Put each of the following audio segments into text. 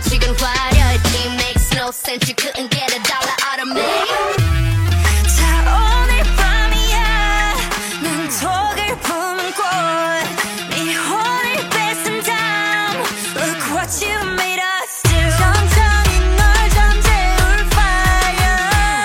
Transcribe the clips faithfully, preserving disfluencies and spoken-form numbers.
지금 화려했지. Makes no sense. You couldn't get a dollar out of me. 자 오늘 밤이야 눈독을 품은 꽃네 혼을 뺏은 다음 Look what you made us do. 천천히 널 잠재울 fire.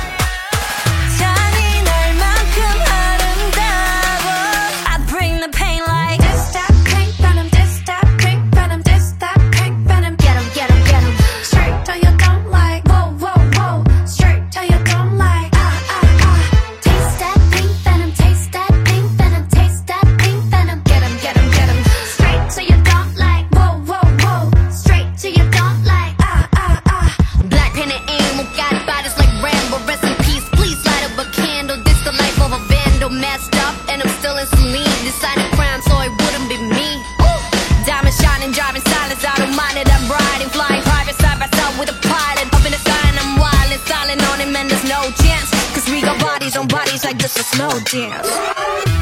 잔인할만큼 아름다워. I bring the pain like this that pink venom, this that pink venom, this that pink venom. Get 'em, get 'em, get 'em. Straight till you don't like. Whoa, whoa, whoa. Straight till you don't like. Ah, ah, ah. Taste that pink venom, taste that pink venom, taste that pink venom. Get 'em, get 'em, get 'em. Straight till you don't like. Whoa, whoa, whoa. Straight till you don't like. Ah, ah, ah. Black pen and ink, got bodies like Rambo. Rest in peace, please light up a candle. This the life of a vandal, messed up, and I'm still in Celine. Decided crime, so it wouldn't be me. Ooh. Diamond shining, driving silence, I don't mind it. I'm riding, flying private side by side with a pilot. Up in the sky and I'm wild and silent on him, and there's no chance. Cause we got bodies on bodies like this a slow dance.